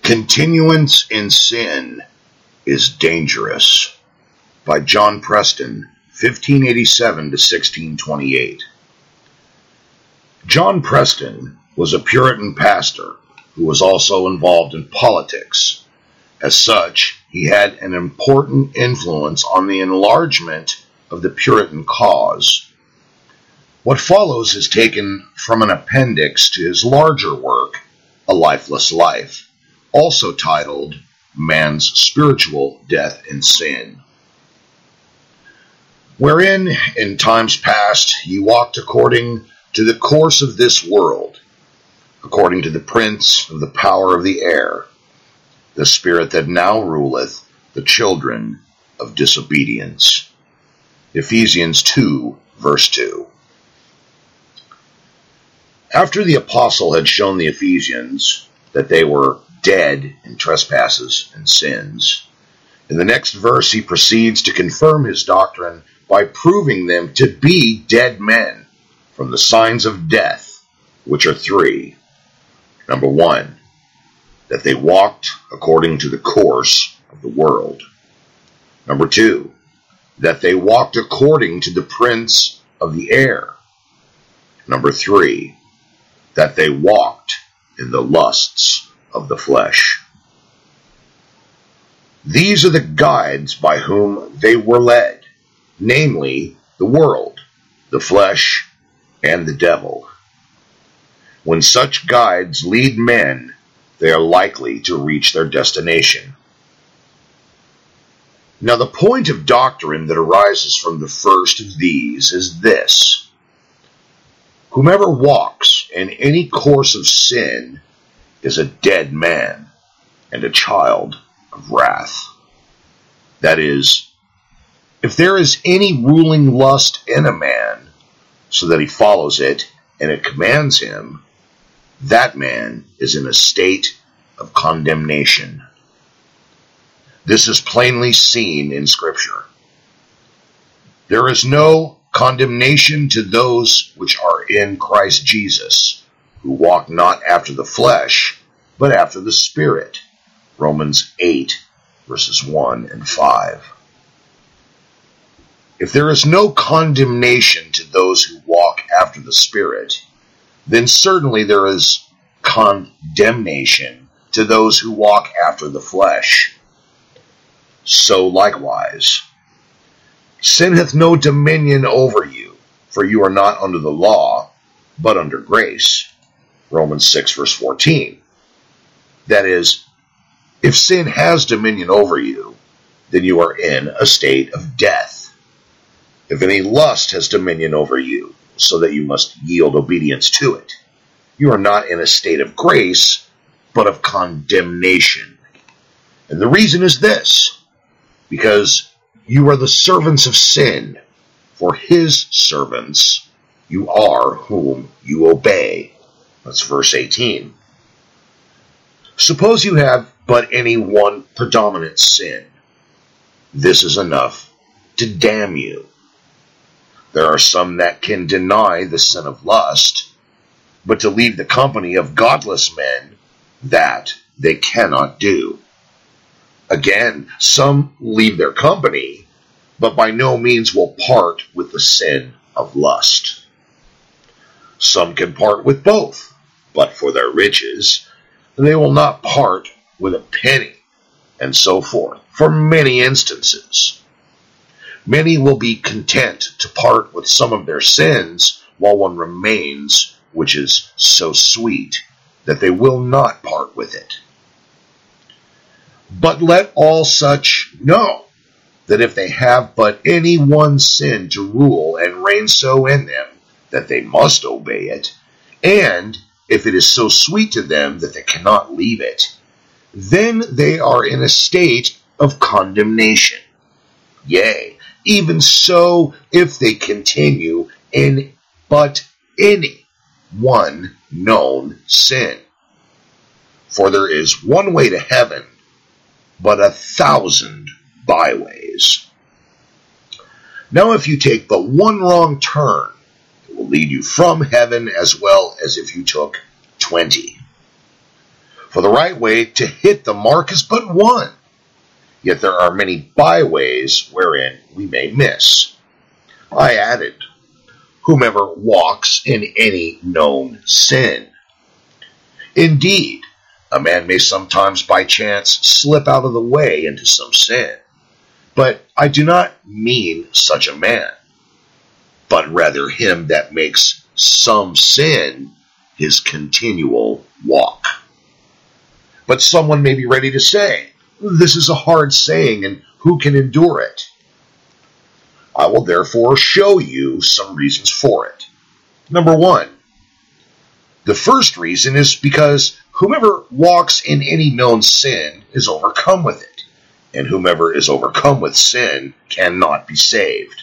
Continuance in Sin is Dangerous by John Preston, 1587 to 1628. John Preston was a Puritan pastor who was also involved in politics. As such, he had an important influence on the enlargement of the Puritan cause. What follows is taken from an appendix to his larger work, A Lifeless Life, also titled Man's Spiritual Death in Sin, wherein in times past he walked according to the course of this world, according to the prince of the power of the air, the spirit that now ruleth the children of disobedience. Ephesians 2, verse 2. After the apostle had shown the Ephesians that they were dead in trespasses and sins, in the next verse he proceeds to confirm his doctrine by proving them to be dead men from the signs of death, which are three. Number one, that they walked according to the course of the world. Number two, that they walked according to the prince of the air. Number three, that they walked in the lusts of the flesh. These are the guides by whom they were led, namely the world, the flesh, and the devil. When such guides lead men, they are likely to reach their destination. Now, the point of doctrine that arises from the first of these is this: whomever walks in any course of sin is a dead man and a child of wrath. That is, if there is any ruling lust in a man, so that he follows it and it commands him, that man is in a state of condemnation. This is plainly seen in Scripture. There is no condemnation to those which are in Christ Jesus, who walk not after the flesh, but after the Spirit. Romans 8, verses 1 and 5. If there is no condemnation to those who walk after the Spirit, then certainly there is condemnation to those who walk after the flesh. So likewise, sin hath no dominion over you, for you are not under the law, but under grace. Romans 6, verse 14. That is, if sin has dominion over you, then you are in a state of death. If any lust has dominion over you, so that you must yield obedience to it, you are not in a state of grace, but of condemnation. And the reason is this: because you are the servants of sin, for his servants you are whom you obey. That's verse 18. Suppose you have but any one predominant sin. This is enough to damn you. There are some that can deny the sin of lust, but to leave the company of godless men, that they cannot do. Again, some leave their company, but by no means will part with the sin of lust. Some can part with both, but for their riches, they will not part with a penny, and so forth, for many instances. Many will be content to part with some of their sins, while one remains which is so sweet that they will not part with it. But let all such know that if they have but any one sin to rule and reign so in them that they must obey it, and if it is so sweet to them that they cannot leave it, then they are in a state of condemnation. Yea, even so, if they continue in but any one known sin. For there is one way to heaven, but 1,000 byways. Now if you take but one wrong turn, it will lead you from heaven as well as if you took 20. For the right way to hit the mark is but one, yet there are many byways wherein we may miss. I added, whomever walks in any known sin. Indeed, a man may sometimes by chance slip out of the way into some sin, but I do not mean such a man, but rather him that makes some sin his continual walk. But someone may be ready to say, this is a hard saying, and who can endure it? I will therefore show you some reasons for it. Number one, the first reason is because whomever walks in any known sin is overcome with it, and whomever is overcome with sin cannot be saved.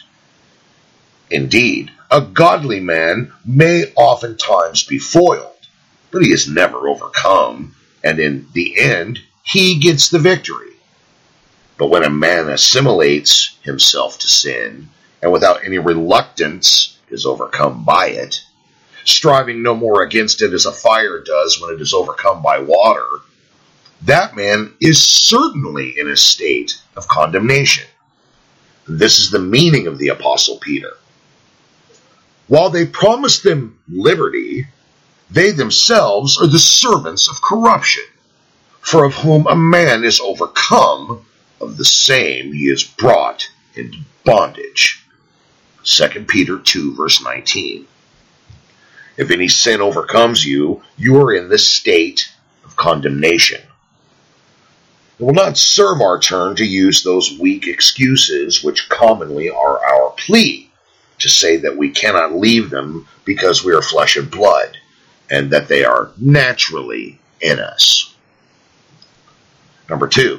Indeed, a godly man may oftentimes be foiled, but he is never overcome, and in the end, he gets the victory. But when a man assimilates himself to sin, and without any reluctance is overcome by it, striving no more against it as a fire does when it is overcome by water, that man is certainly in a state of condemnation. This is the meaning of the Apostle Peter. While they promise them liberty, they themselves are the servants of corruption. For of whom a man is overcome, of the same he is brought into bondage. 2 Peter 2, verse 19. If any sin overcomes you, you are in the state of condemnation. It will not serve our turn to use those weak excuses which commonly are our plea, to say that we cannot leave them because we are flesh and blood, and that they are naturally in us. Number two,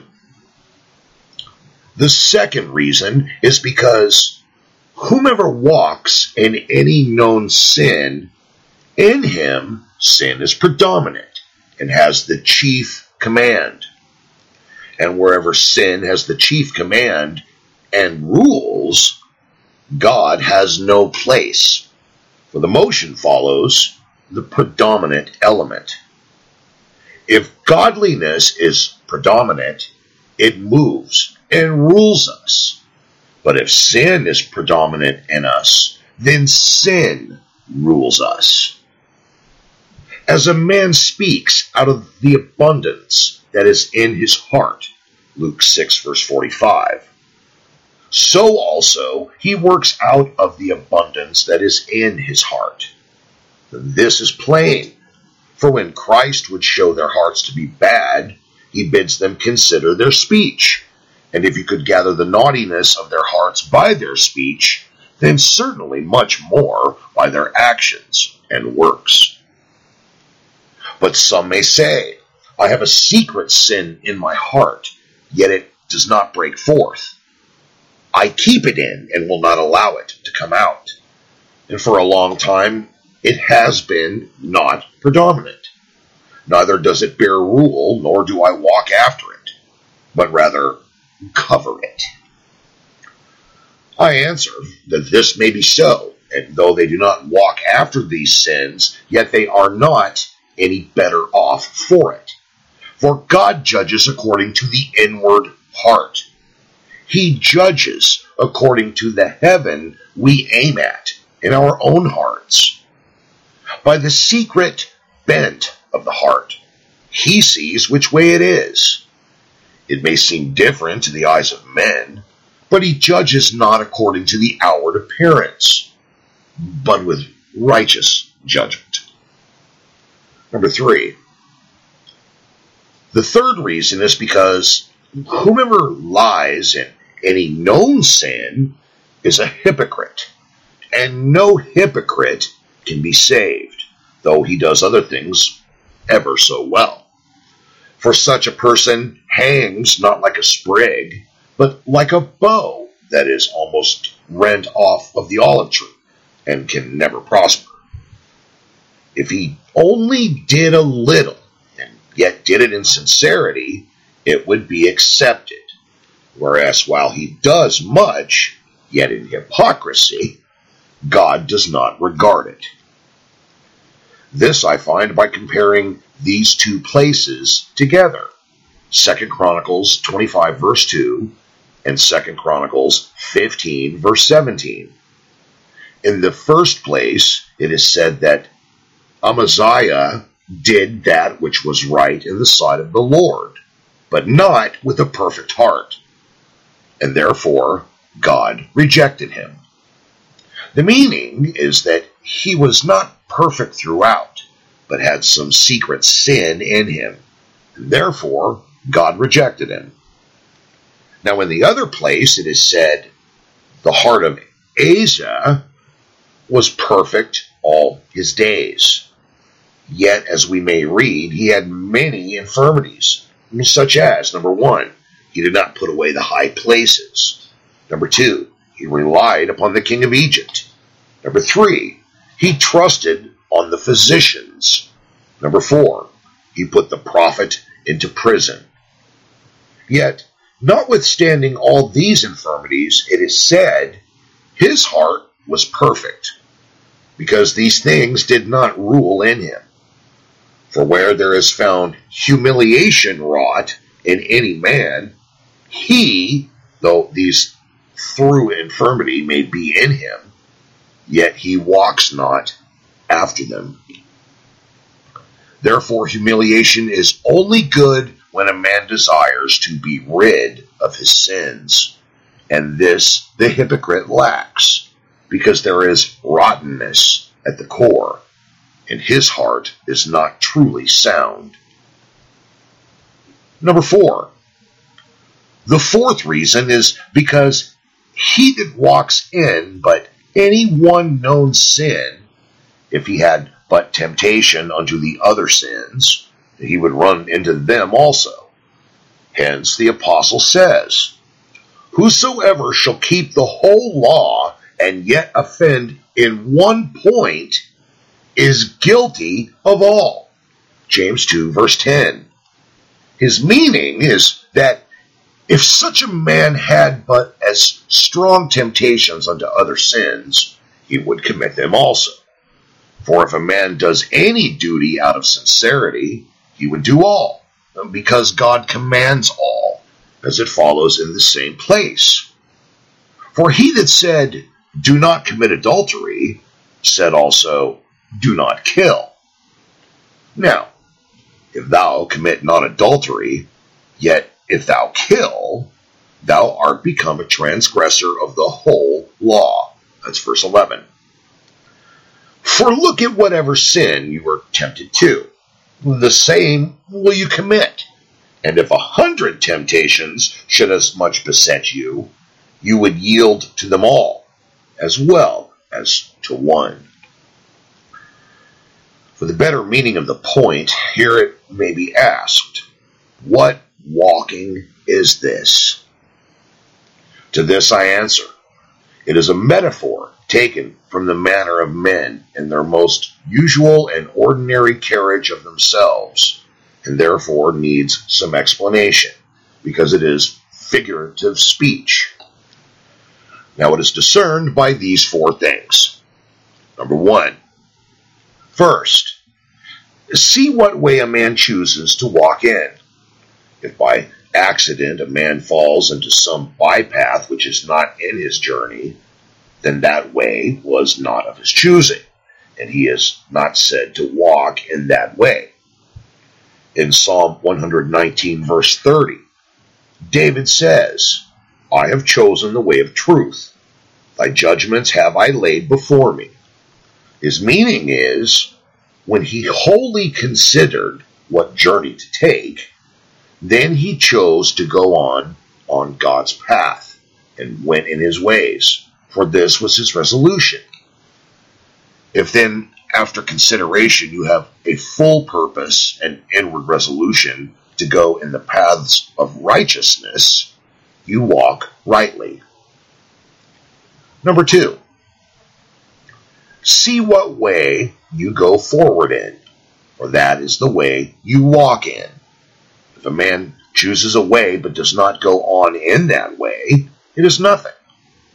the second reason is because whomever walks in any known sin, in him sin is predominant and has the chief command. And wherever sin has the chief command and rules, God has no place, for the motion follows the predominant element. If godliness is predominant, it moves and rules us. But if sin is predominant in us, then sin rules us. As a man speaks out of the abundance that is in his heart, Luke 6, verse 45, so also he works out of the abundance that is in his heart. This is plain, for when Christ would show their hearts to be bad, he bids them consider their speech. And if you could gather the naughtiness of their hearts by their speech, then certainly much more by their actions and works. But some may say, I have a secret sin in my heart, yet it does not break forth. I keep it in and will not allow it to come out. And for a long time, it has been not predominant. Neither does it bear rule, nor do I walk after it, but rather cover it. I answer that this may be so, and though they do not walk after these sins, yet they are not any better off for it. For God judges according to the inward heart. He judges according to the heaven we aim at in our own hearts. By the secret bent of the heart, he sees which way it is. It may seem different to the eyes of men, but he judges not according to the outward appearance, but with righteous judgment. Number three, the third reason is because whomever lies in any known sin is a hypocrite, and no hypocrite can be saved, though he does other things ever so well. For such a person hangs not like a sprig, but like a bow that is almost rent off of the olive tree, and can never prosper. If he only did a little, and yet did it in sincerity, it would be accepted. Whereas while he does much, yet in hypocrisy, God does not regard it. This I find by comparing these two places together. 2 Chronicles 25 verse 2 and 2 Chronicles 15 verse 17. In the first place, it is said that Amaziah did that which was right in the sight of the Lord, but not with a perfect heart, and therefore God rejected him. The meaning is that he was not perfect throughout, but had some secret sin in him, and therefore God rejected him. Now in the other place it is said, the heart of Asa was perfect all his days. Yet, as we may read, he had many infirmities, such as, number 1, he did not put away the high places. Number 2, he relied upon the king of Egypt. Number 3, he trusted on the physicians. Number 4, he put the prophet into prison. Yet, notwithstanding all these infirmities, it is said, his heart was perfect, because these things did not rule in him. For where there is found humiliation wrought in any man, he, though these through infirmity may be in him, yet he walks not after them. Therefore humiliation is only good when a man desires to be rid of his sins, and this the hypocrite lacks, because there is rottenness at the core, and his heart is not truly sound. Number 4. The fourth reason is because he that walks in but any one known sin, if he had but temptation unto the other sins, he would run into them also. Hence the apostle says, whosoever shall keep the whole law and yet offend in one point is guilty of all. James 2 verse 10. His meaning is that if such a man had but as strong temptations unto other sins, he would commit them also. For if a man does any duty out of sincerity, he would do all, because God commands all, as it follows in the same place. For he that said, do not commit adultery, said also, do not kill. Now, if thou commit not adultery, yet if thou kill, thou art become a transgressor of the whole law. That's verse 11. For look at whatever sin you are tempted to, the same will you commit. And if 100 temptations should as much beset you, you would yield to them all, as well as to one. For the better meaning of the point, here it may be asked, what walking is this? To this I answer, it is a metaphor taken from the manner of men in their most usual and ordinary carriage of themselves, and therefore needs some explanation, because it is figurative speech. Now it is discerned by these 4 things. Number 1. First, see what way a man chooses to walk in. If by accident a man falls into some bypath which is not in his journey, then that way was not of his choosing, and he is not said to walk in that way. In Psalm 119 verse 30, David says, I have chosen the way of truth. Thy judgments have I laid before me. His meaning is, when he wholly considered what journey to take, then he chose to go on God's path, and went in his ways, for this was his resolution. If then, after consideration, you have a full purpose and inward resolution to go in the paths of righteousness, you walk rightly. Number 2, see what way you go forward in, for that is the way you walk in. If a man chooses a way but does not go on in that way, it is nothing.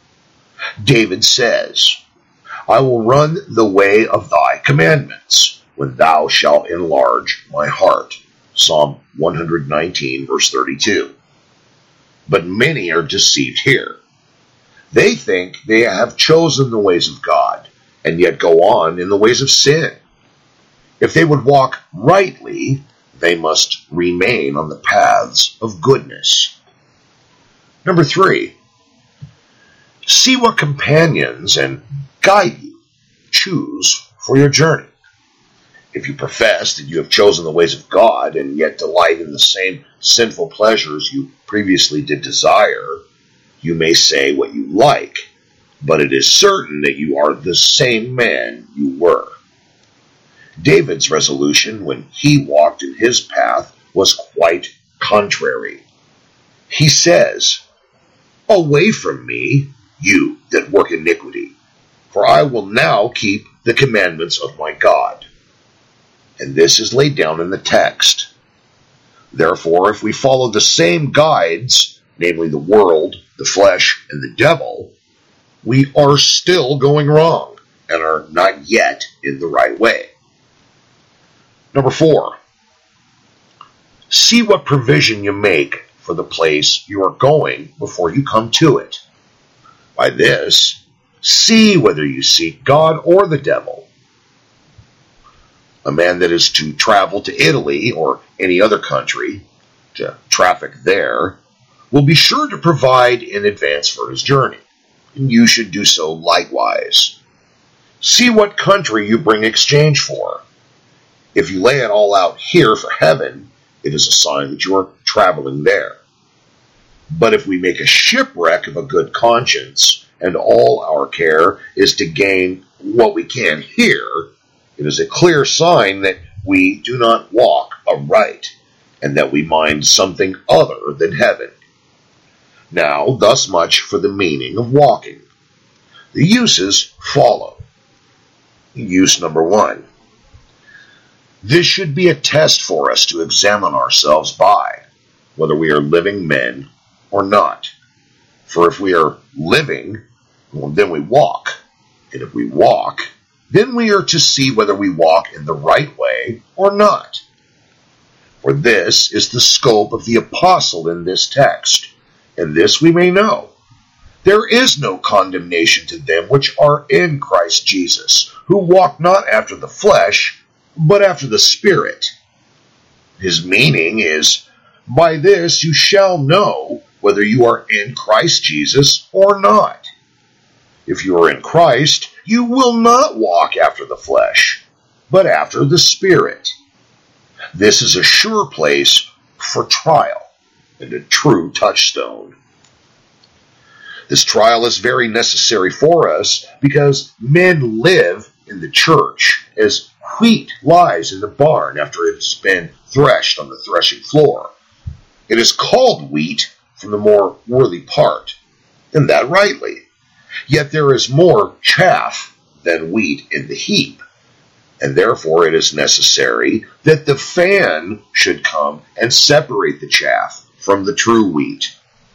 David says, I will run the way of thy commandments, when thou shalt enlarge my heart. Psalm 119, verse 32. But many are deceived here. They think they have chosen the ways of God, and yet go on in the ways of sin. If they would walk rightly, they must remain on the paths of goodness. Number 3, see what companions and guide you choose for your journey. If you profess that you have chosen the ways of God and yet delight in the same sinful pleasures you previously did desire, you may say what you like, but it is certain that you are the same man you were. David's resolution when he walked in his path was quite contrary. He says, "Away from me, you that work iniquity, for I will now keep the commandments of my God." And this is laid down in the text. Therefore, if we follow the same guides, namely the world, the flesh, and the devil, we are still going wrong and are not yet in the right way. Number 4, see what provision you make for the place you are going before you come to it. By this, see whether you seek God or the devil. A man that is to travel to Italy or any other country, to traffic there, will be sure to provide in advance for his journey, and you should do so likewise. See what country you bring exchange for. If you lay it all out here for heaven, it is a sign that you are traveling there. But if we make a shipwreck of a good conscience, and all our care is to gain what we can here, it is a clear sign that we do not walk aright, and that we mind something other than heaven. Now, thus much for the meaning of walking. The uses follow. Use number 1. This should be a test for us to examine ourselves by, whether we are living men or not. For if we are living, well, then we walk. And if we walk, then we are to see whether we walk in the right way or not. For this is the scope of the apostle in this text, and this we may know. There is no condemnation to them which are in Christ Jesus, who walk not after the flesh, but after the Spirit. His meaning is, by this you shall know whether you are in Christ Jesus or not. If you are in Christ, you will not walk after the flesh, but after the Spirit. This is a sure place for trial and a true touchstone. This trial is very necessary for us because men live in the church as wheat lies in the barn after it has been threshed on the threshing floor. It is called wheat from the more worthy part, and that rightly. Yet there is more chaff than wheat in the heap, and therefore it is necessary that the fan should come and separate the chaff from the true wheat.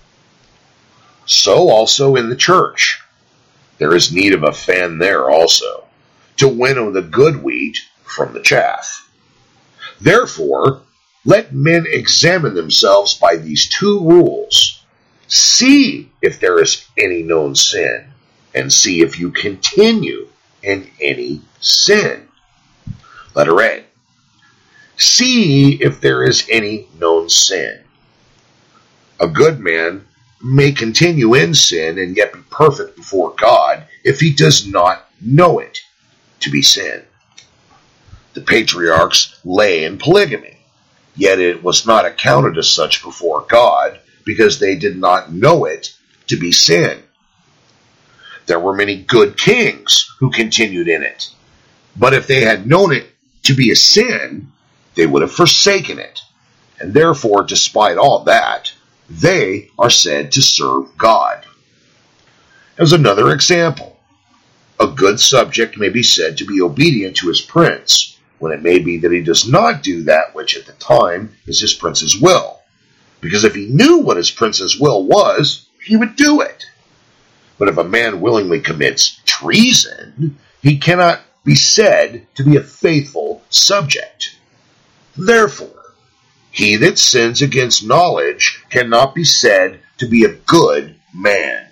So also in the church, there is need of a fan there also, to winnow the good wheat from the chaff. Therefore, let men examine themselves by these 2 rules. See if there is any known sin, and see if you continue in any sin. Letter A. See if there is any known sin. A good man may continue in sin and yet be perfect before God if he does not know it to be sin. The patriarchs lay in polygamy, yet it was not accounted as such before God because they did not know it to be sin. There were many good kings who continued in it, but if they had known it to be a sin, they would have forsaken it, and therefore, despite all that, they are said to serve God. As another example, a good subject may be said to be obedient to his prince, when it may be that he does not do that which at the time is his prince's will, because if he knew what his prince's will was, he would do it. But if a man willingly commits treason, he cannot be said to be a faithful subject. Therefore, he that sins against knowledge cannot be said to be a good man.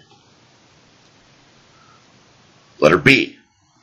Letter B.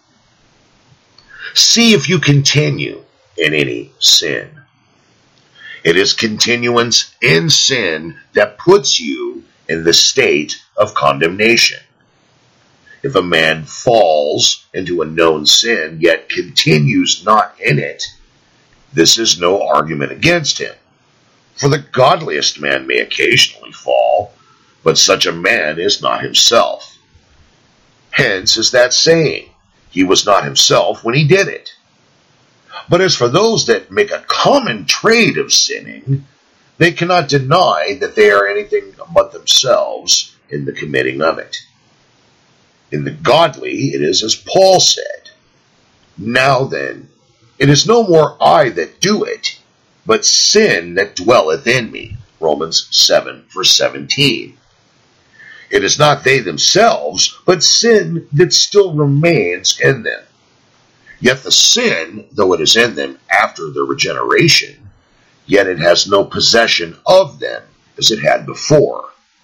See if you continue in any sin. It is continuance in sin that puts you in the state of condemnation. If a man falls into a known sin, yet continues not in it, this is no argument against him. For the godliest man may occasionally fall, but such a man is not himself. Hence is that saying, he was not himself when he did it. But as for those that make a common trade of sinning, they cannot deny that they are anything but themselves in the committing of it. In the godly, it is as Paul said, Now then, it is no more I that do it, but sin that dwelleth in me. Romans 7, verse 17. It is not they themselves, but sin that still remains in them. Yet the sin, though it is in them after their regeneration, yet it has no possession of them as it had before.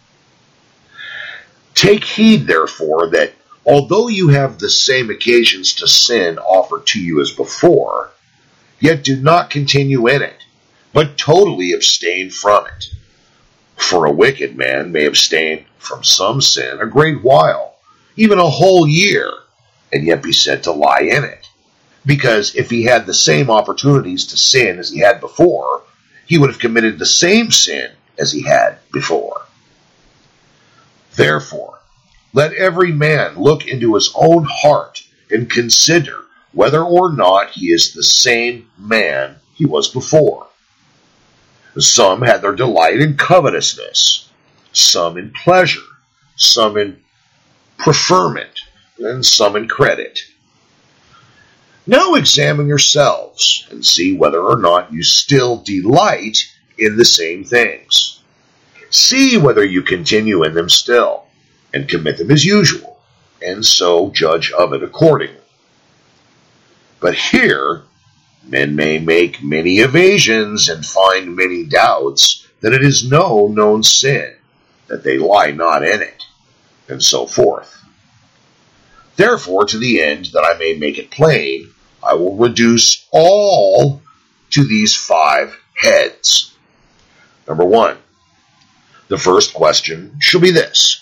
Take heed, therefore, that although you have the same occasions to sin offered to you as before, yet do not continue in it, but totally abstain from it. For a wicked man may abstain from some sin a great while, even a whole year, and yet be said to lie in it. Because if he had the same opportunities to sin as he had before, he would have committed the same sin as he had before. Therefore, let every man look into his own heart and consider whether or not he is the same man he was before. Some had their delight in covetousness, some in pleasure, some in preferment, and some in credit. Now examine yourselves and see whether or not you still delight in the same things. See whether you continue in them still, and commit them as usual, and so judge of it accordingly. But here, men may make many evasions and find many doubts that it is no known sin, that they lie not in it, and so forth. Therefore, to the end that I may make it plain, I will reduce all to these 5 heads. Number 1. The first question shall be this.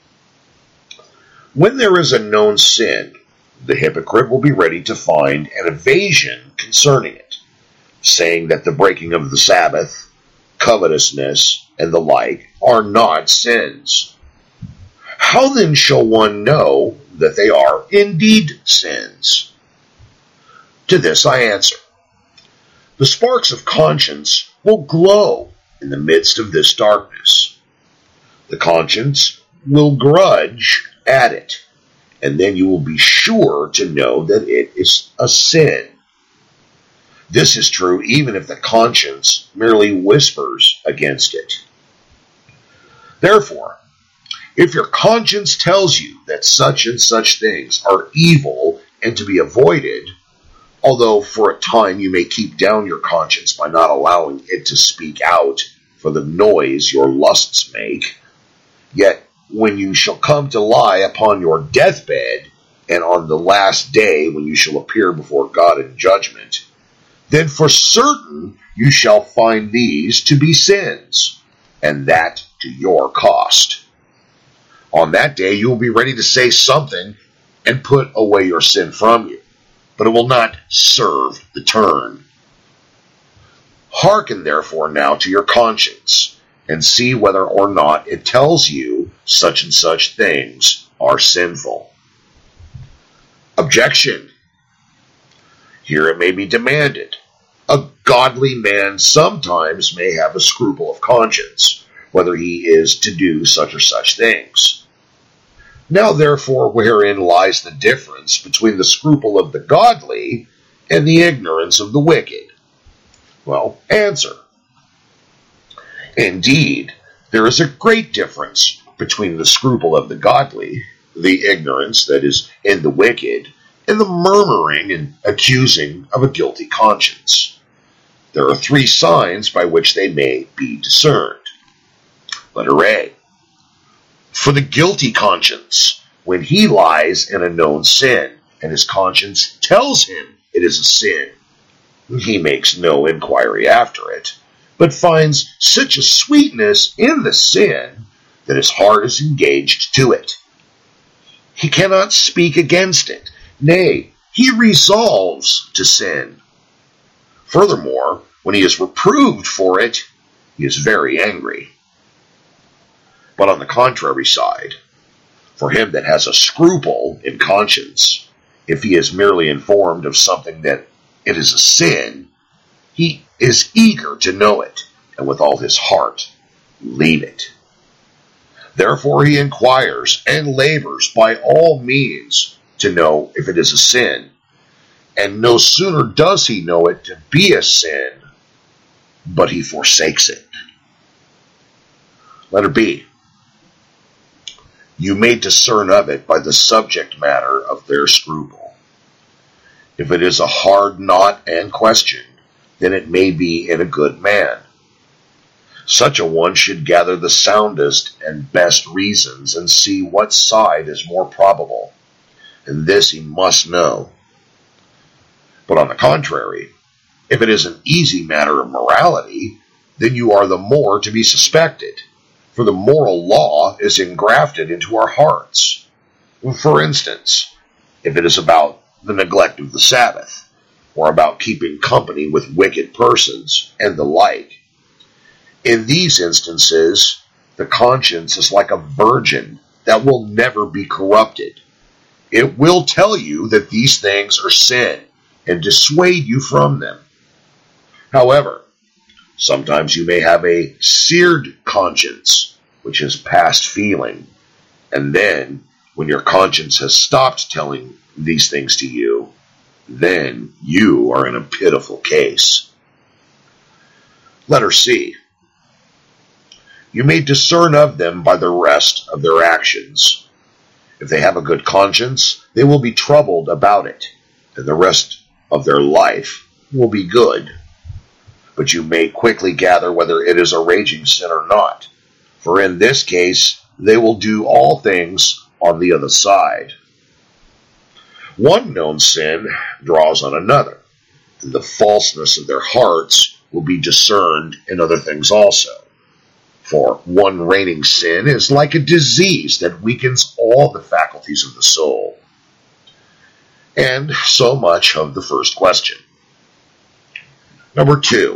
When there is a known sin, the hypocrite will be ready to find an evasion concerning it, saying that the breaking of the Sabbath, covetousness, and the like are not sins. How then shall one know that they are indeed sins? To this I answer, the sparks of conscience will glow in the midst of this darkness. The conscience will grudge at it, and then you will be sure to know that it is a sin. This is true even if the conscience merely whispers against it. Therefore, if your conscience tells you that such and such things are evil and to be avoided, although for a time you may keep down your conscience by not allowing it to speak out for the noise your lusts make, yet when you shall come to lie upon your deathbed, and on the last day when you shall appear before God in judgment, then for certain you shall find these to be sins, and that to your cost. On that day you will be ready to say something and put away your sin from you, but it will not serve the turn. Hearken therefore now to your conscience, and see whether or not it tells you such and such things are sinful. Objection. Here it may be demanded. A godly man sometimes may have a scruple of conscience, whether he is to do such or such things. Now therefore wherein lies the difference between the scruple of the godly and the ignorance of the wicked? Well, answer. Indeed, there is a great difference between the scruple of the godly, the ignorance that is in the wicked, and the murmuring and accusing of a guilty conscience. There are 3 signs by which they may be discerned. Letter A. For the guilty conscience, when he lies in a known sin, and his conscience tells him it is a sin, he makes no inquiry after it, but finds such a sweetness in the sin that his heart is engaged to it. He cannot speak against it. Nay, he resolves to sin. Furthermore, when he is reproved for it, he is very angry. But on the contrary side, for him that has a scruple in conscience, if he is merely informed of something that it is a sin, he is eager to know it, and with all his heart leave it. Therefore he inquires and labors by all means to know if it is a sin, and no sooner does he know it to be a sin, but he forsakes it. Letter B. You may discern of it by the subject matter of their scruple. If it is a hard knot and question, then it may be in a good man. Such a one should gather the soundest and best reasons and see what side is more probable, and this he must know. But on the contrary, if it is an easy matter of morality, then you are the more to be suspected, for the moral law is engrafted into our hearts. For instance, if it is about the neglect of the Sabbath, or about keeping company with wicked persons, and the like, in these instances, the conscience is like a virgin that will never be corrupted. It will tell you that these things are sin, and dissuade you from them. However, sometimes you may have a seared conscience, which is past feeling, and then, when your conscience has stopped telling these things to you, then you are in a pitiful case. Letter C. You may discern of them by the rest of their actions. If they have a good conscience, they will be troubled about it, and the rest of their life will be good. But you may quickly gather whether it is a raging sin or not, for in this case they will do all things on the other side. One known sin draws on another, and the falseness of their hearts will be discerned in other things also. For one reigning sin is like a disease that weakens all the faculties of the soul. And so much of the first question. Number 2.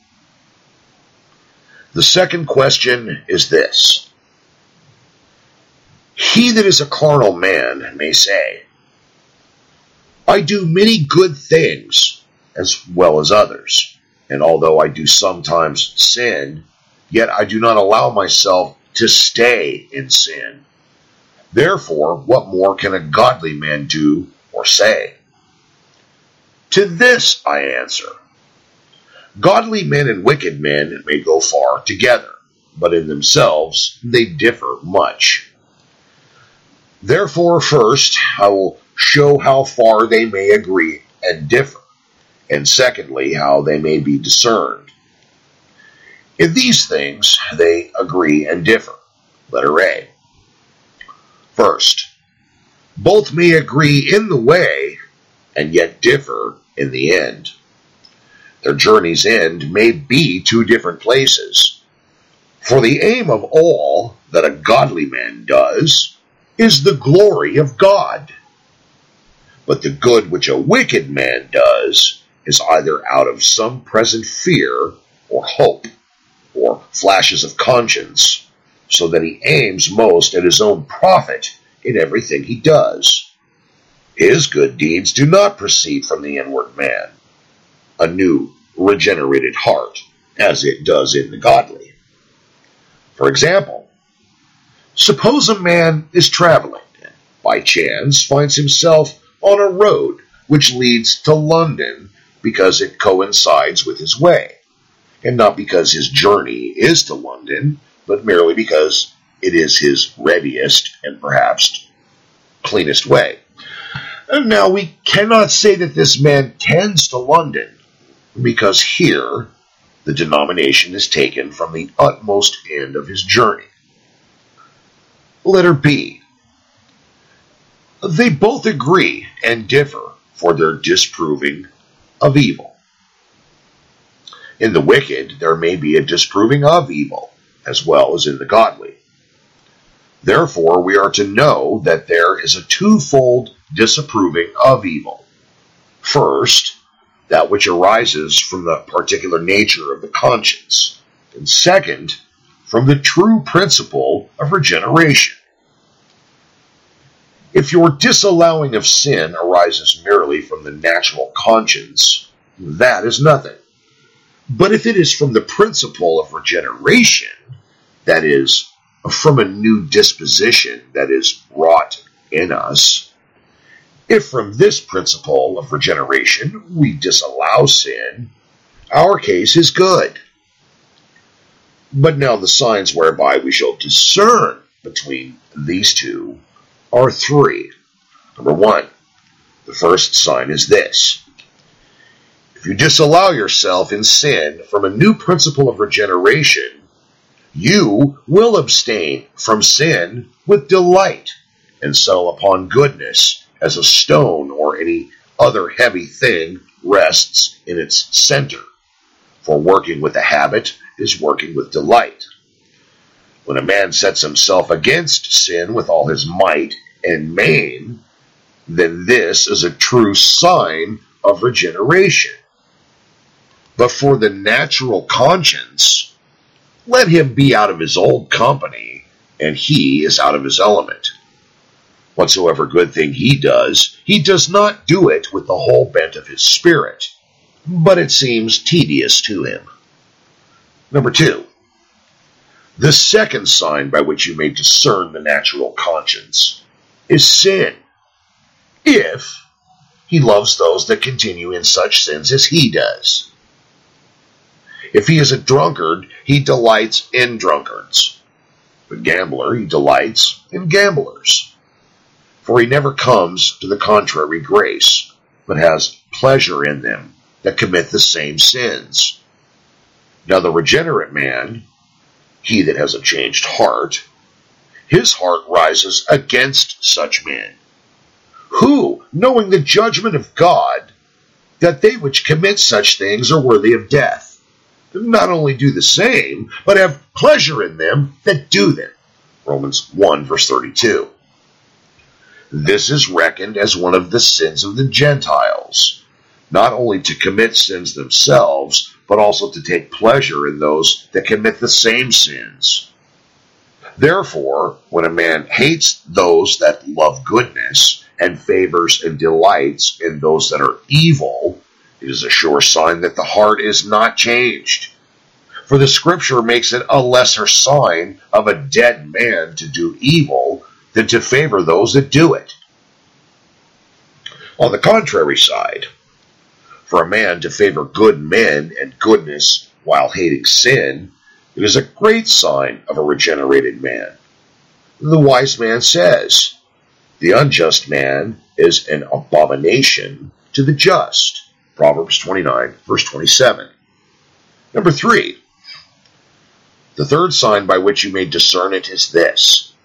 The second question is this. He that is a carnal man may say, I do many good things as well as others, and although I do sometimes sin, yet I do not allow myself to stay in sin. Therefore, what more can a godly man do or say? To this I answer, godly men and wicked men may go far together, but in themselves they differ much. Therefore, first, I will show how far they may agree and differ, and secondly, how they may be discerned. In these things they agree and differ. Letter A. First, both may agree in the way, and yet differ in the end. Their journey's end may be 2 different places. For the aim of all that a godly man does is the glory of God. But the good which a wicked man does is either out of some present fear or hope, or flashes of conscience, so that he aims most at his own profit in everything he does. His good deeds do not proceed from the inward man, a new, regenerated heart, as it does in the godly. For example, suppose a man is traveling and by chance finds himself on a road which leads to London because it coincides with his way, and not because his journey is to London, but merely because it is his readiest and perhaps cleanest way. And now we cannot say that this man tends to London, because here the denomination is taken from the utmost end of his journey. Letter B. They both agree and differ for their disproving of evil. In the wicked, there may be a disproving of evil, as well as in the godly. Therefore, we are to know that there is a twofold disapproving of evil. First, that which arises from the particular nature of the conscience, and second, from the true principle of regeneration. If your disallowing of sin arises merely from the natural conscience, that is nothing. But if it is from the principle of regeneration, that is, from a new disposition that is wrought in us, if from this principle of regeneration we disallow sin, our case is good. But now the signs whereby we shall discern between these two are three. Number one, the first sign is this. If you disallow yourself in sin from a new principle of regeneration, you will abstain from sin with delight and settle upon goodness as a stone or any other heavy thing rests in its center. For working with a habit is working with delight. When a man sets himself against sin with all his might and main, then this is a true sign of regeneration. But for the natural conscience, let him be out of his old company, and he is out of his element. Whatsoever good thing he does not do it with the whole bent of his spirit, but it seems tedious to him. Number two, the second sign by which you may discern the natural conscience is sin, if he loves those that continue in such sins as he does. If he is a drunkard, he delights in drunkards. A gambler, he delights in gamblers. For he never comes to the contrary grace, but has pleasure in them that commit the same sins. Now the regenerate man, he that has a changed heart, his heart rises against such men, who, knowing the judgment of God, that they which commit such things are worthy of death, not only do the same, but have pleasure in them that do them. Romans 1, verse 32. This is reckoned as one of the sins of the Gentiles, not only to commit sins themselves, but also to take pleasure in those that commit the same sins. Therefore, when a man hates those that love goodness, and favors and delights in those that are evil, it is a sure sign that the heart is not changed. For the Scripture makes it a lesser sign of a dead man to do evil than to favor those that do it. On the contrary side, for a man to favor good men and goodness while hating sin, it is a great sign of a regenerated man. The wise man says, the unjust man is an abomination to the just. Proverbs 29, verse 27. Number three, the third sign by which you may discern it is this.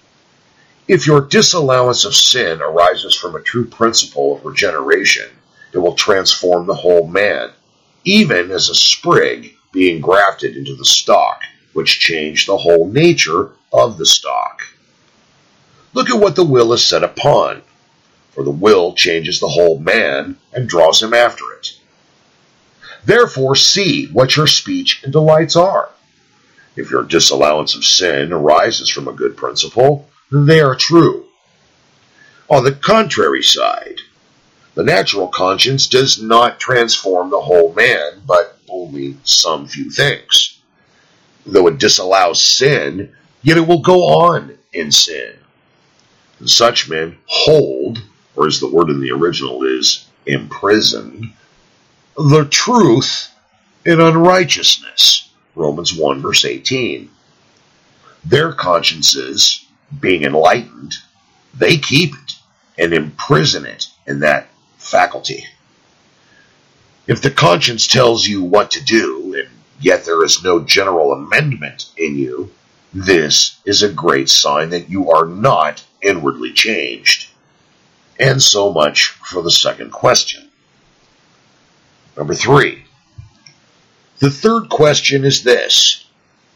If your disallowance of sin arises from a true principle of regeneration, it will transform the whole man, even as a sprig being grafted into the stalk, which changed the whole nature of the stalk. Look at what the will is set upon, for the will changes the whole man and draws him after it. Therefore see what your speech and delights are. If your disallowance of sin arises from a good principle, then they are true. On the contrary side, the natural conscience does not transform the whole man, but only some few things. Though it disallows sin, yet it will go on in sin. And such men hold, or as the word in the original is, imprison, the truth in unrighteousness. Romans 1, verse 18. Their consciences, being enlightened, they keep it and imprison it in that faculty. If the conscience tells you what to do, and yet there is no general amendment in you, this is a great sign that you are not inwardly changed. And so much for the second question. Number 3. The third question is this.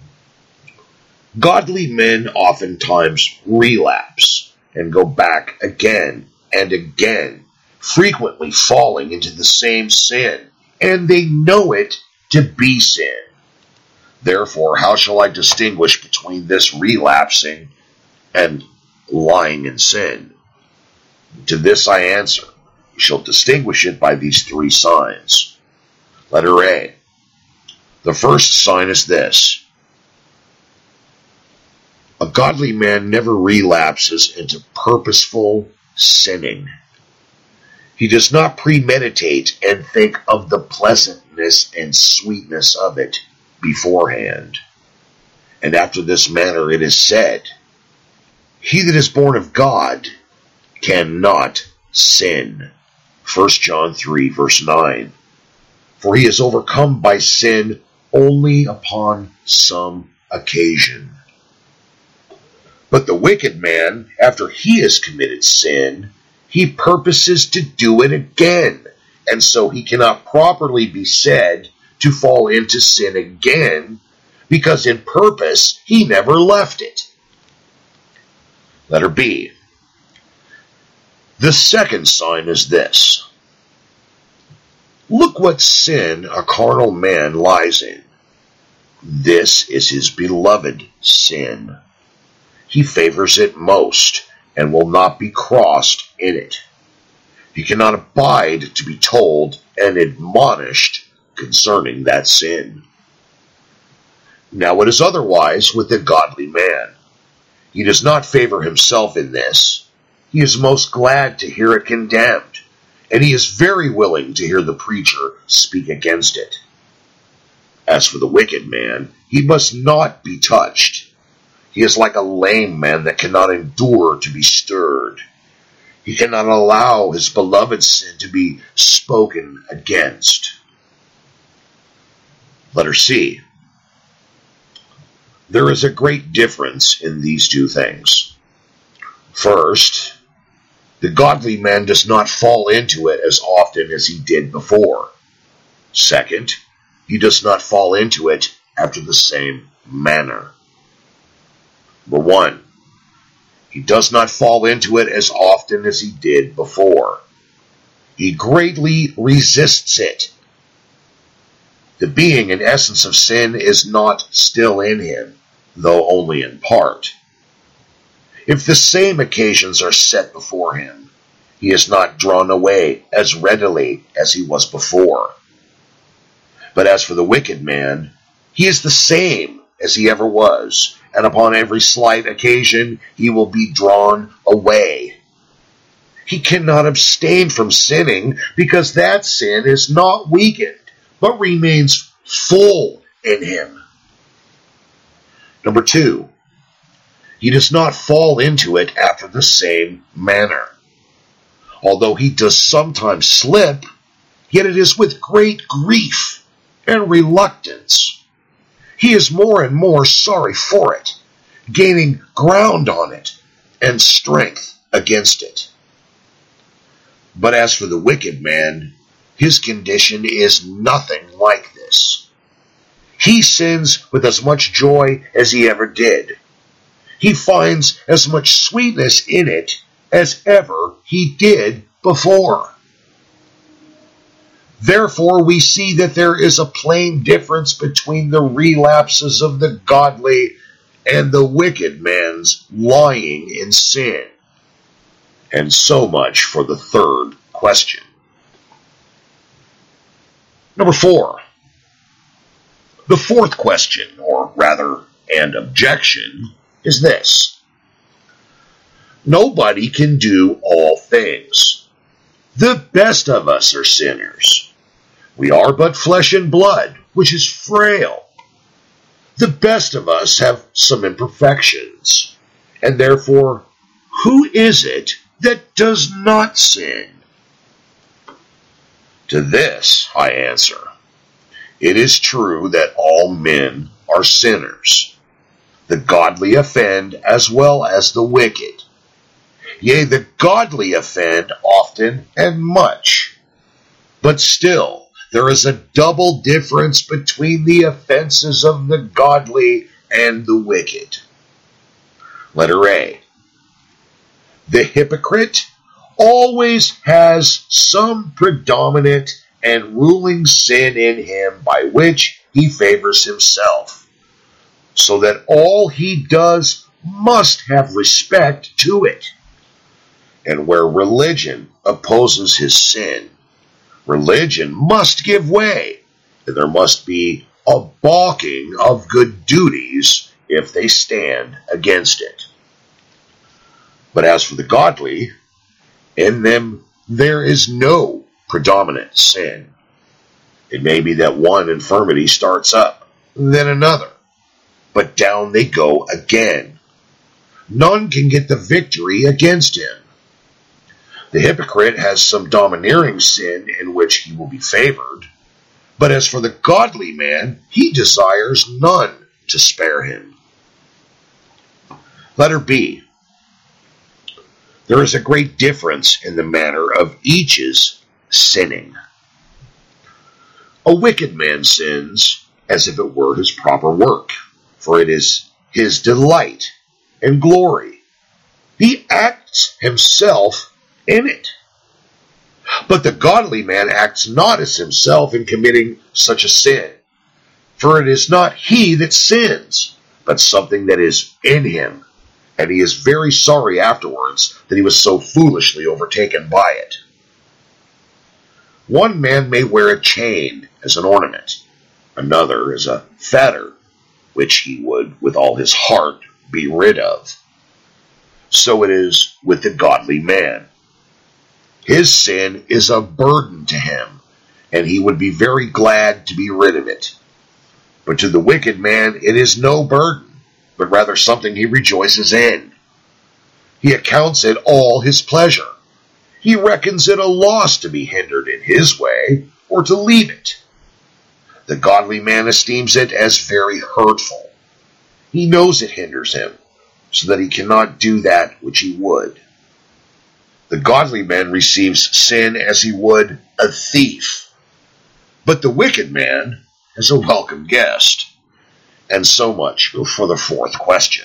Godly men oftentimes relapse and go back again and again, frequently falling into the same sin, and they know it to be sin. Therefore, how shall I distinguish between this relapsing and lying in sin? To this I answer, you shall distinguish it by these 3 signs. Letter A. The first sign is this. A godly man never relapses into purposeful sinning. He does not premeditate and think of the pleasantness and sweetness of it beforehand. And after this manner it is said, he that is born of God cannot sin. 1 John 3 verse 9. For he is overcome by sin only upon some occasion. But the wicked man, after he has committed sin, he purposes to do it again, and so he cannot properly be said to fall into sin again, because in purpose he never left it. Letter B. The second sign is this. Look what sin a carnal man lies in. This is his beloved sin. He favors it most, and will not be crossed in it. He cannot abide to be told and admonished concerning that sin. Now it is otherwise with the godly man. He does not favor himself in this. He is most glad to hear it condemned, and he is very willing to hear the preacher speak against it. As for the wicked man, he must not be touched. He is like a lame man that cannot endure to be stirred. He cannot allow his beloved sin to be spoken against. Letter C. There is a great difference in these 2 things. First, the godly man does not fall into it as often as he did before. Second, he does not fall into it after the same manner. Number 1, he does not fall into it as often as he did before. He greatly resists it. The being and essence of sin is not still in him, though only in part. If the same occasions are set before him, he is not drawn away as readily as he was before. But as for the wicked man, he is the same as he ever was, and upon every slight occasion he will be drawn away. He cannot abstain from sinning because that sin is not weakened, but remains full in him. Number 2, he does not fall into it after the same manner. Although he does sometimes slip, yet it is with great grief and reluctance. He is more and more sorry for it, gaining ground on it and strength against it. But as for the wicked man, his condition is nothing like this. He sins with as much joy as he ever did. He finds as much sweetness in it as ever he did before. Therefore, we see that there is a plain difference between the relapses of the godly and the wicked man's lying in sin. And so much for the third question. Number 4. The fourth question, or rather, an objection, is this. Nobody can do all things. The best of us are sinners. We are but flesh and blood, which is frail. The best of us have some imperfections, and therefore, who is it that does not sin? To this I answer, it is true that all men are sinners. The godly offend as well as the wicked. Yea, the godly offend often and much. But still, there is a double difference between the offenses of the godly and the wicked. Letter A. The hypocrite always has some predominant and ruling sin in him by which he favors himself, so that all he does must have respect to it. And where religion opposes his sin, religion must give way, and there must be a balking of good duties if they stand against it. But as for the godly, in them there is no predominant sin. It may be that one infirmity starts up, then another, but down they go again. None can get the victory against him. The hypocrite has some domineering sin in which he will be favored, but as for the godly man, he desires none to spare him. Letter B. There is a great difference in the manner of each's sinning. A wicked man sins as if it were his proper work, for it is his delight and glory. He acts himself in it. But the godly man acts not as himself in committing such a sin, for it is not he that sins, but something that is in him, and he is very sorry afterwards that he was so foolishly overtaken by it. One man may wear a chain as an ornament, another as a fetter, which he would with all his heart be rid of. So it is with the godly man. His sin is a burden to him, and he would be very glad to be rid of it. But to the wicked man it is no burden, but rather something he rejoices in. He accounts it all his pleasure. He reckons it a loss to be hindered in his way, or to leave it. The godly man esteems it as very hurtful. He knows it hinders him, so that he cannot do that which he would. The godly man receives sin as he would a thief, but the wicked man is a welcome guest. And so much for the fourth question.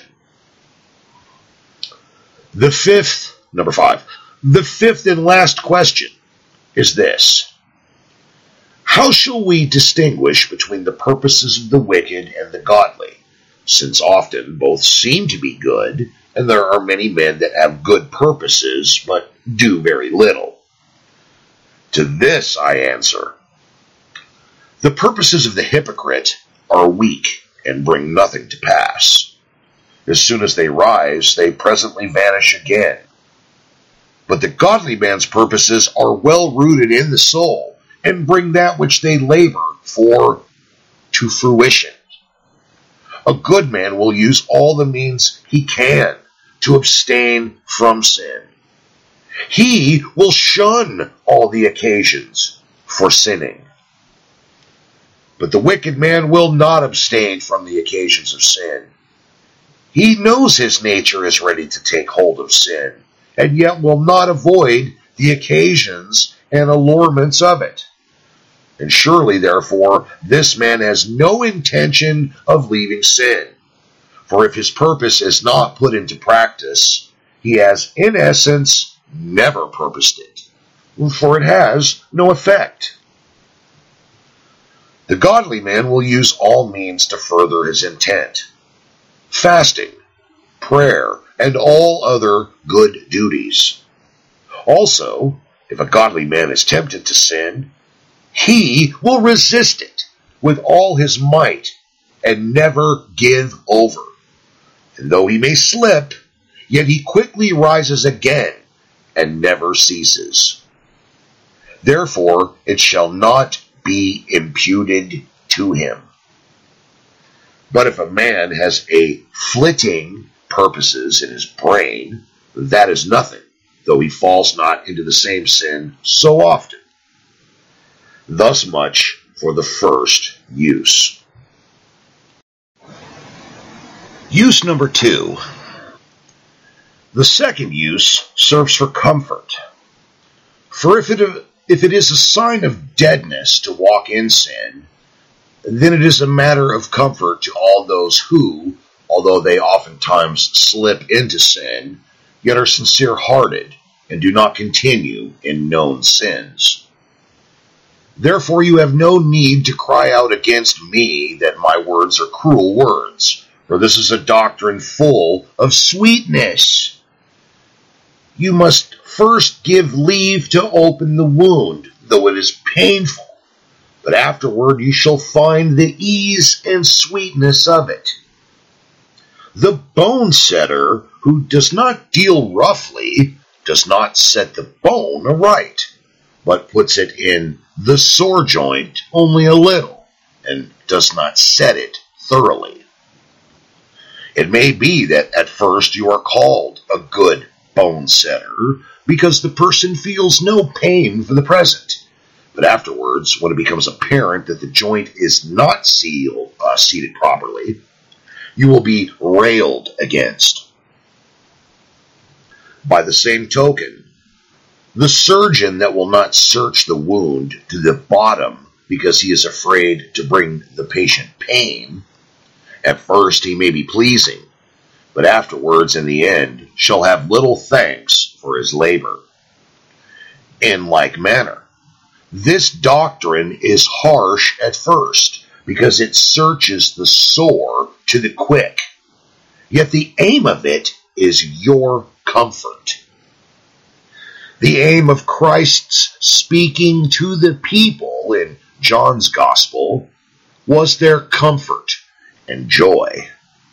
Number 5. The fifth and last question is this. How shall we distinguish between the purposes of the wicked and the godly, since often both seem to be good, and there are many men that have good purposes, but do very little? To this I answer, the purposes of the hypocrite are weak, and bring nothing to pass. As soon as they rise, they presently vanish again. But the godly man's purposes are well rooted in the soul, and bring that which they labor for to fruition. A good man will use all the means he can to abstain from sin. He will shun all the occasions for sinning. But the wicked man will not abstain from the occasions of sin. He knows his nature is ready to take hold of sin, and yet will not avoid the occasions and allurements of it. And surely, therefore, this man has no intention of leaving sin. For if his purpose is not put into practice, he has, in essence, never purposed it, for it has no effect. The godly man will use all means to further his intent. Fasting, prayer, and all other good duties. Also, if a godly man is tempted to sin, he will resist it with all his might and never give over. And though he may slip, yet he quickly rises again and never ceases. Therefore, it shall not be imputed to him. But if a man has a flitting purposes in his brain, that is nothing, though he falls not into the same sin so often. Thus much for the first use. Use number 2. The second use serves for comfort. For if it is a sign of deadness to walk in sin, then it is a matter of comfort to all those who, although they oftentimes slip into sin, yet are sincere-hearted and do not continue in known sins. Therefore you have no need to cry out against me that my words are cruel words, for this is a doctrine full of sweetness. You must first give leave to open the wound, though it is painful, but afterward you shall find the ease and sweetness of it. The bone setter who does not deal roughly does not set the bone aright, but puts it in the sore joint only a little, and does not set it thoroughly. It may be that at first you are called a good bone setter, because the person feels no pain for the present. But afterwards, when it becomes apparent that the joint is not seated properly, you will be railed against. By the same token, the surgeon that will not search the wound to the bottom because he is afraid to bring the patient pain, at first he may be pleasing, but afterwards, in the end, shall have little thanks for his labor. In like manner, this doctrine is harsh at first, because it searches the sore to the quick. Yet the aim of it is your comfort. The aim of Christ's speaking to the people in John's Gospel was their comfort and joy.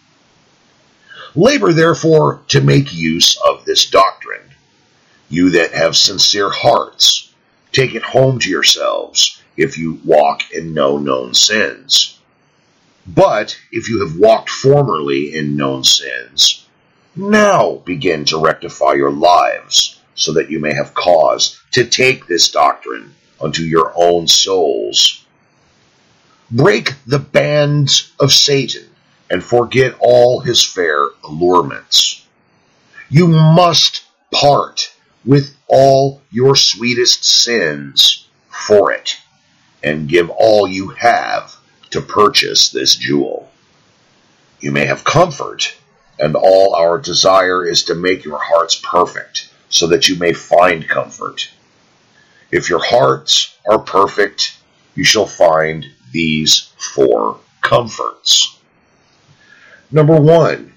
Labor, therefore, to make use of this doctrine. You that have sincere hearts, take it home to yourselves if you walk in no known sins. But if you have walked formerly in known sins, now begin to rectify your lives, so that you may have cause to take this doctrine unto your own souls. Break the bands of Satan, and forget all his fair allurements. You must part with all your sweetest sins for it, and give all you have to purchase this jewel. You may have comfort, and all our desire is to make your hearts perfect, so that you may find comfort. If your hearts are perfect, you shall find these 4 comforts. Number 1,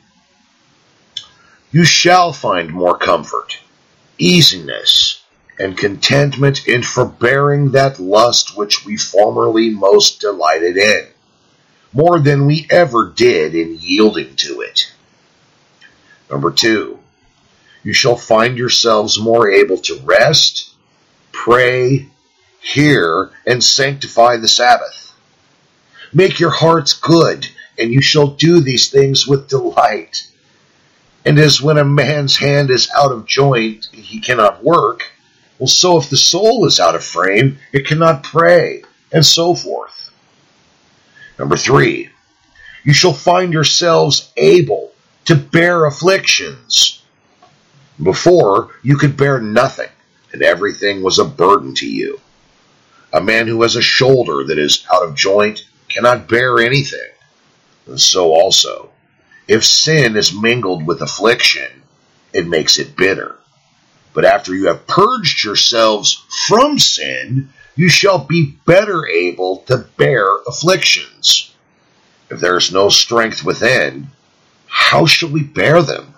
you shall find more comfort, easiness, and contentment in forbearing that lust which we formerly most delighted in, more than we ever did in yielding to it. Number 2, you shall find yourselves more able to rest, pray, hear, and sanctify the Sabbath. Make your hearts good, and you shall do these things with delight. And as when a man's hand is out of joint, he cannot work, well, so if the soul is out of frame, it cannot pray, and so forth. Number 3, you shall find yourselves able to bear afflictions. Before, you could bear nothing, and everything was a burden to you. A man who has a shoulder that is out of joint cannot bear anything. And so also, if sin is mingled with affliction, it makes it bitter. But after you have purged yourselves from sin, you shall be better able to bear afflictions. If there is no strength within, how shall we bear them?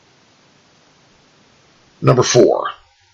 Number 4,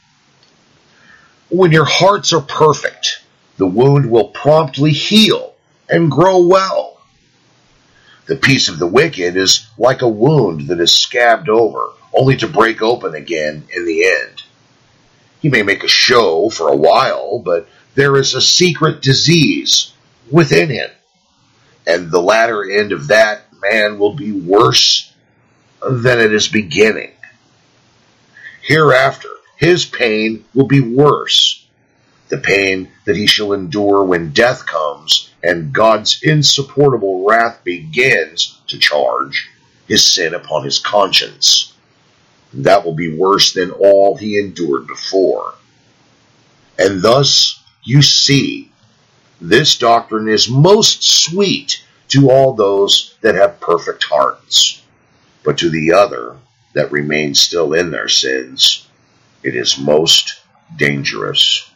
when your hearts are perfect, the wound will promptly heal and grow well. The peace of the wicked is like a wound that is scabbed over, only to break open again in the end. He may make a show for a while, but there is a secret disease within him, and the latter end of that man will be worse than at his beginning. Hereafter, his pain will be worse, the pain that he shall endure when death comes and God's insupportable wrath begins to charge his sin upon his conscience. That will be worse than all he endured before. And thus, you see, this doctrine is most sweet to all those that have perfect hearts, but to the other that remain still in their sins, it is most dangerous.